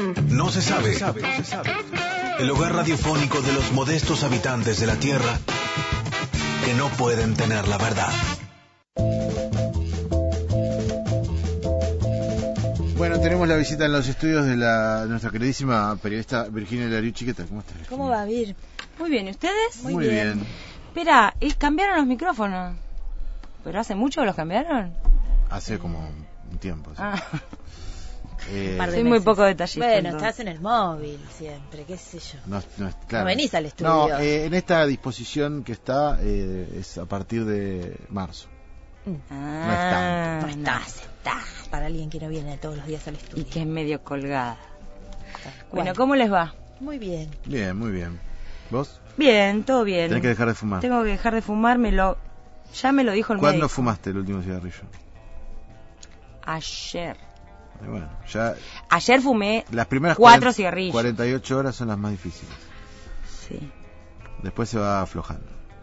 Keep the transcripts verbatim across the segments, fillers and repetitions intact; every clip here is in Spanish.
No se sabe. El hogar radiofónico de los modestos habitantes de la Tierra que no pueden tener la verdad. Bueno, tenemos la visita en los estudios de, la, de nuestra queridísima periodista Virginia Lariucci. ¿Qué tal? ¿Cómo estás, Virginia? ¿Cómo va, Vir? Muy bien, ¿y ustedes? Muy, Muy bien. bien. Espera, ¿cambiaron los micrófonos? ¿Pero hace mucho que los cambiaron? Hace como un tiempo. ¿Sí? Ah. Eh, Soy meses. Muy poco detallista. Bueno, entonces. Estás en el móvil siempre, qué sé yo. No, no, claro. No venís al estudio. No, eh, en esta disposición que está eh, es a partir de marzo. Mm. Ah, no es tanto. No estás, estás para alguien que no viene todos los días al estudio. Y que es medio colgada. Bueno, ¿cómo les va? Muy bien. Bien, muy bien. ¿Vos? Bien, todo bien. Tenés que dejar de fumar. Tengo que dejar de fumar, me lo... ya me lo dijo el ¿Cuándo médico. fumaste el último cigarrillo? Ayer. Bueno, ya Ayer fumé las primeras cuatro cuarenta, cigarrillos. cuarenta y ocho horas son las más difíciles. Sí. Después se va aflojando.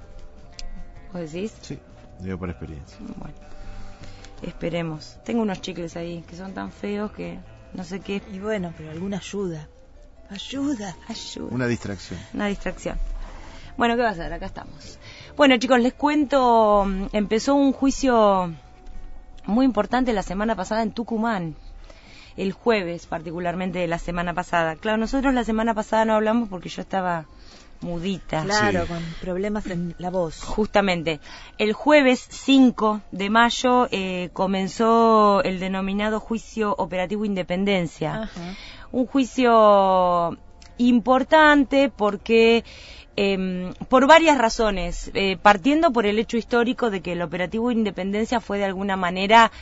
¿Vos decís? Sí, digo por experiencia. Bueno, esperemos. Tengo unos chicles ahí que son tan feos que no sé qué. Y bueno, pero alguna ayuda. Ayuda, ayuda. Una distracción. Una distracción. Bueno, ¿qué va a hacer? Acá estamos. Bueno, chicos, les cuento, empezó un juicio muy importante la semana pasada en Tucumán. El jueves, particularmente de la semana pasada. Claro, nosotros la semana pasada no hablamos porque yo estaba mudita. Claro, sí. Con problemas en la voz. Justamente. El jueves cinco de mayo eh, comenzó el denominado Juicio Operativo Independencia. Ajá. Un juicio importante porque... Eh, por varias razones, eh, partiendo por el hecho histórico de que el Operativo Independencia fue de alguna manera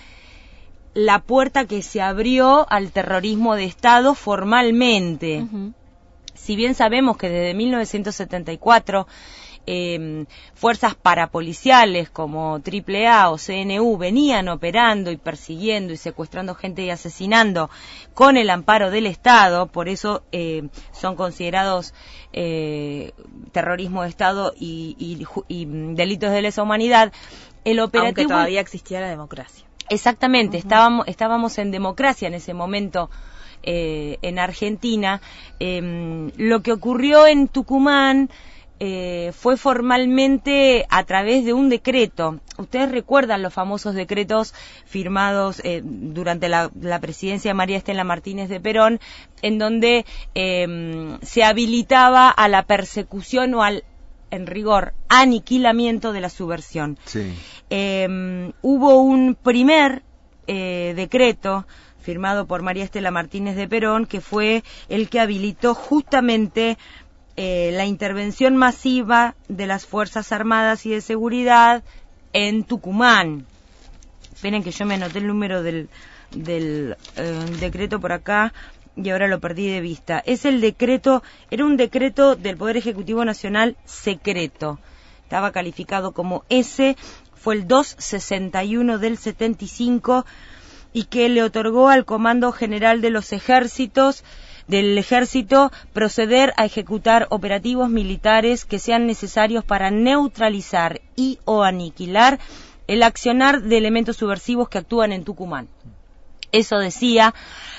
la puerta que se abrió al terrorismo de Estado formalmente. Uh-huh. Si bien sabemos que desde mil novecientos setenta y cuatro eh, fuerzas parapoliciales como triple A o C N U venían operando y persiguiendo y secuestrando gente y asesinando con el amparo del Estado, por eso eh, son considerados eh, terrorismo de Estado y, y, y delitos de lesa humanidad. El operativo, aunque todavía existía la democracia. Exactamente, uh-huh. estábamos, estábamos en democracia en ese momento eh, en Argentina. Eh, lo que ocurrió en Tucumán eh, fue formalmente a través de un decreto. Ustedes recuerdan los famosos decretos firmados eh, durante la, la presidencia de María Estela Martínez de Perón, en donde eh, se habilitaba a la persecución o al, en rigor, aniquilamiento de la subversión. Sí. Eh, hubo un primer eh, decreto firmado por María Estela Martínez de Perón que fue el que habilitó justamente eh, la intervención masiva de las Fuerzas Armadas y de Seguridad en Tucumán. Esperen que yo me anoté el número del, del eh, decreto por acá y ahora lo perdí de vista. Es el decreto, era un decreto del Poder Ejecutivo Nacional secreto. Estaba calificado como S, fue el doscientos sesenta y uno del setenta y cinco y que le otorgó al Comando General de los Ejércitos, del Ejército, proceder a ejecutar operativos militares que sean necesarios para neutralizar y o aniquilar el accionar de elementos subversivos que actúan en Tucumán. Eso decía,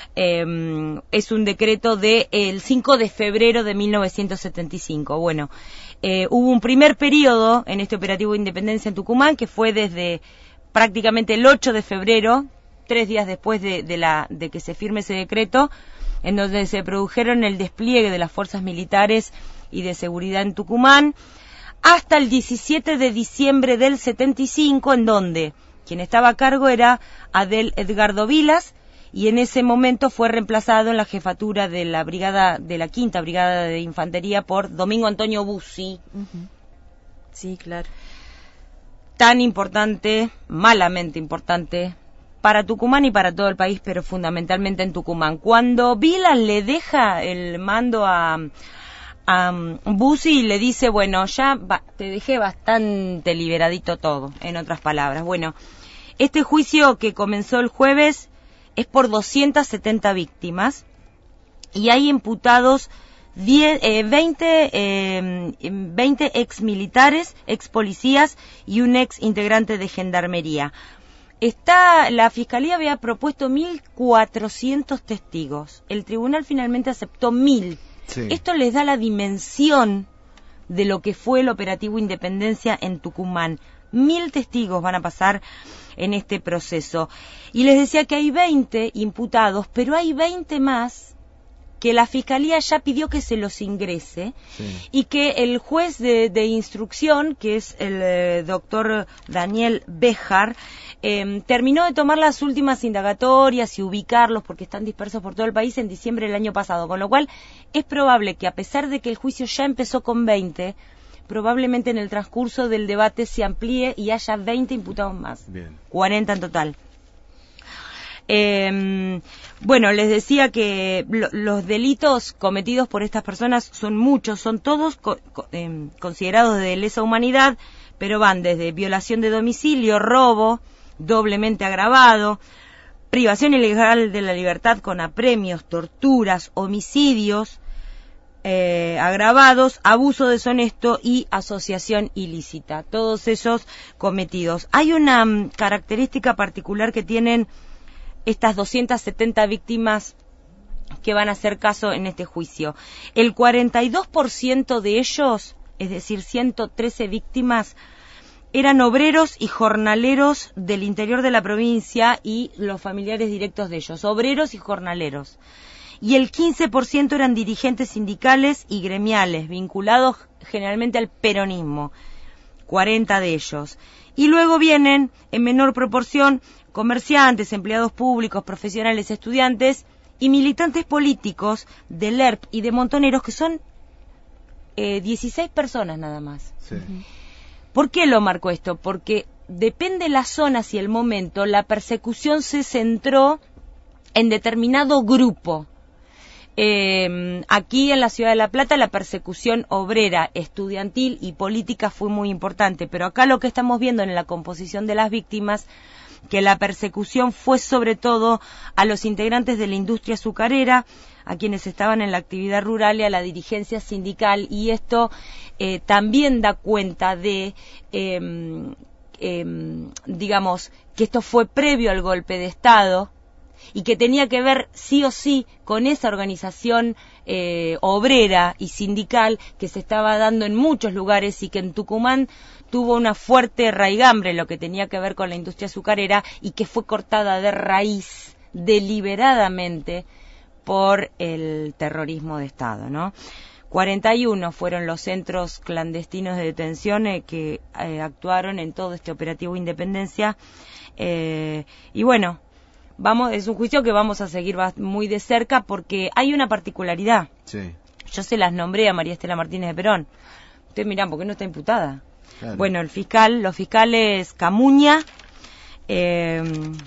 eh, es un decreto del cinco de febrero de mil novecientos setenta y cinco. Bueno, eh, hubo un primer periodo en este operativo de Independencia en Tucumán que fue desde prácticamente el ocho de febrero, tres días después de, de, la, de que se firme ese decreto, en donde se produjeron el despliegue de las fuerzas militares y de seguridad en Tucumán, hasta el diecisiete de diciembre del setenta y cinco, en donde quien estaba a cargo era Adel Edgardo Vilas, y en ese momento fue reemplazado en la jefatura de la brigada, de la quinta brigada de infantería por Domingo Antonio Bussi. Uh-huh. Sí, claro. Tan importante, malamente importante, para Tucumán y para todo el país, pero fundamentalmente en Tucumán. Cuando Vilas le deja el mando a, a Bussi y le dice, bueno, ya va, te dejé bastante liberadito todo, en otras palabras. Bueno, este juicio que comenzó el jueves es por doscientas setenta víctimas y hay imputados diez, eh, veinte, eh, veinte ex militares, ex policías y un ex integrante de gendarmería. Está, la Fiscalía había propuesto mil cuatrocientos testigos. El tribunal finalmente aceptó mil. Sí. Esto les da la dimensión de lo que fue el operativo Independencia en Tucumán. Mil testigos van a pasar en este proceso. Y les decía que hay veinte imputados, pero hay veinte más que la Fiscalía ya pidió que se los ingrese, sí. Y que el juez de, de instrucción, que es el eh, doctor Daniel Béjar, eh, terminó de tomar las últimas indagatorias y ubicarlos, porque están dispersos por todo el país, en diciembre del año pasado, con lo cual es probable que, a pesar de que el juicio ya empezó con veinte, probablemente en el transcurso del debate se amplíe y haya veinte imputados más. Bien. cuarenta en total. Eh, bueno, les decía que lo, los delitos cometidos por estas personas son muchos, son todos co co eh, considerados de lesa humanidad, pero van desde violación de domicilio, robo, doblemente agravado, privación ilegal de la libertad con apremios, torturas, homicidios eh, agravados, abuso deshonesto y asociación ilícita, todos esos cometidos. Hay una um, característica particular que tienen estas doscientas setenta víctimas que van a hacer caso en este juicio. El cuarenta y dos por ciento de ellos, es decir, ciento trece víctimas, eran obreros y jornaleros del interior de la provincia y los familiares directos de ellos, obreros y jornaleros. Y el quince por ciento eran dirigentes sindicales y gremiales, vinculados generalmente al peronismo, cuarenta de ellos. Y luego vienen, en menor proporción, comerciantes, empleados públicos, profesionales, estudiantes y militantes políticos del E R P y de Montoneros, que son eh, dieciséis personas nada más. Sí. ¿Por qué lo marco esto? Porque depende de las zonas y el momento, la persecución se centró en determinado grupo. Eh, aquí en la Ciudad de La Plata la persecución obrera, estudiantil y política fue muy importante, pero acá lo que estamos viendo en la composición de las víctimas, que la persecución fue sobre todo a los integrantes de la industria azucarera, a quienes estaban en la actividad rural y a la dirigencia sindical, y esto eh, también da cuenta de, eh, eh, digamos, que esto fue previo al golpe de Estado y que tenía que ver sí o sí con esa organización eh, obrera y sindical que se estaba dando en muchos lugares y que en Tucumán tuvo una fuerte raigambre, lo que tenía que ver con la industria azucarera, y que fue cortada de raíz deliberadamente por el terrorismo de Estado, ¿no? cuarenta y uno fueron los centros clandestinos de detención eh, que eh, actuaron en todo este operativo Independencia, eh, y bueno, vamos, es un juicio que vamos a seguir muy de cerca porque hay una particularidad. Sí. Yo se las nombré a María Estela Martínez de Perón. Ustedes mirán, ¿por qué no está imputada? Claro. Bueno, el fiscal, los fiscales Camuña eh,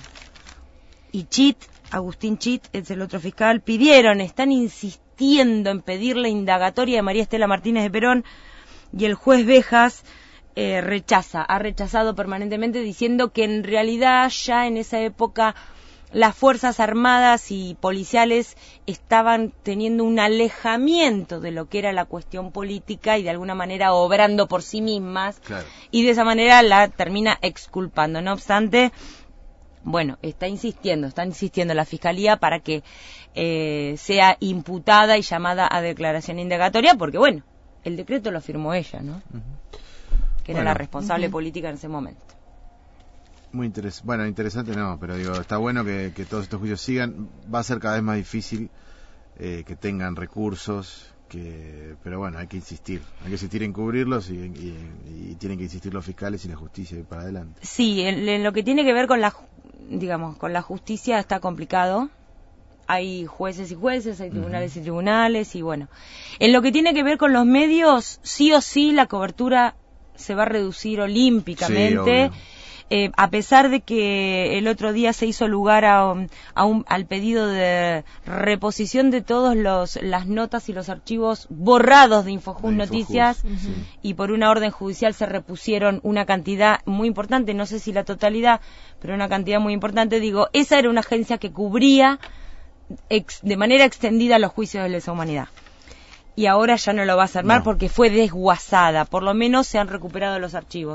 y Chit, Agustín Chit, es el otro fiscal, pidieron, están insistiendo en pedir la indagatoria de María Estela Martínez de Perón, y el juez Béjar eh, rechaza, ha rechazado permanentemente diciendo que en realidad ya en esa época las Fuerzas Armadas y policiales estaban teniendo un alejamiento de lo que era la cuestión política y de alguna manera obrando por sí mismas, claro. Y de esa manera la termina exculpando. No obstante, bueno, está insistiendo, está insistiendo la Fiscalía para que eh, sea imputada y llamada a declaración indagatoria, porque bueno, el decreto lo firmó ella, ¿no? Uh-huh. Que era bueno, la responsable uh-huh. política en ese momento. Muy interesante, bueno, interesante no, pero digo, está bueno que, que todos estos juicios sigan. Va a ser cada vez más difícil eh, que tengan recursos, que pero bueno, hay que insistir, hay que insistir en cubrirlos y, y, y tienen que insistir los fiscales y la justicia y para adelante. Sí, en, en lo que tiene que ver con la, digamos, con la justicia está complicado. Hay jueces y jueces, hay tribunales uh-huh. y tribunales, y bueno, en lo que tiene que ver con los medios, sí o sí la cobertura se va a reducir olímpicamente. Sí, Eh, a pesar de que el otro día se hizo lugar a, a un, al pedido de reposición de todos los las notas y los archivos borrados de Infojus Noticias, uh-huh. sí. y por una orden judicial se repusieron una cantidad muy importante, no sé si la totalidad, pero una cantidad muy importante. Digo, esa era una agencia que cubría ex, de manera extendida los juicios de lesa humanidad. Y ahora ya no lo va a hacer más no. porque fue desguazada, por lo menos se han recuperado los archivos.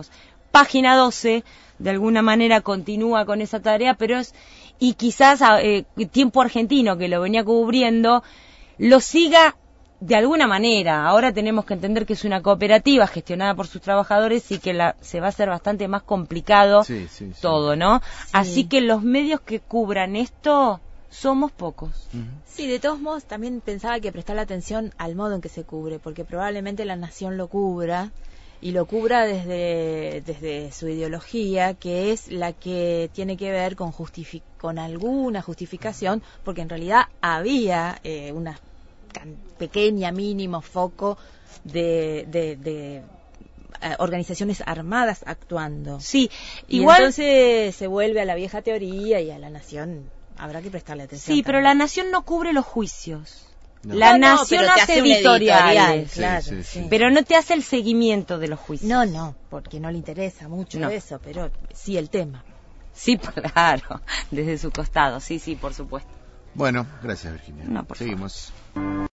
Página doce, de alguna manera, continúa con esa tarea, pero es, y quizás eh, Tiempo Argentino, que lo venía cubriendo, lo siga de alguna manera. Ahora tenemos que entender que es una cooperativa gestionada por sus trabajadores y que la, se va a hacer bastante más complicado sí, sí, sí. todo, ¿no? Sí. Así que los medios que cubran esto somos pocos. Ujú. Sí, de todos modos también pensaba que prestarle atención al modo en que se cubre, porque probablemente La Nación lo cubra y lo cubra desde, desde su ideología, que es la que tiene que ver con, justifi- con alguna justificación, porque en realidad había eh, una can- pequeña, mínimo foco de... de, de eh, organizaciones armadas actuando. Sí, Y igual... entonces se vuelve a la vieja teoría y a La Nación habrá que prestarle atención. Sí, pero también. La Nación no cubre los juicios. No. La No, no, Nación pero te hace hace un editoriales, editorial, Sí, claro, sí, sí. sí. pero no te hace el seguimiento de los juicios. No, no, porque no le interesa mucho No. eso, pero sí el tema. Sí, claro, desde su costado, sí, sí, por supuesto. Bueno, gracias Virginia. No, por Seguimos.